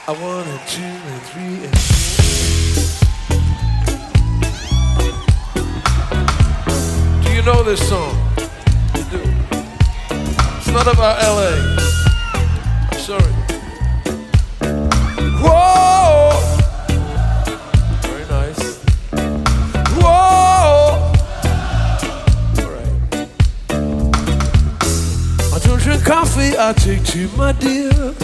I 1 and 2 and 3 and 4. Do you know this song? You do. It's not about LA. I'm sorry. Whoa! Very nice. Whoa! All right. I don't drink coffee, I take tea, my dear.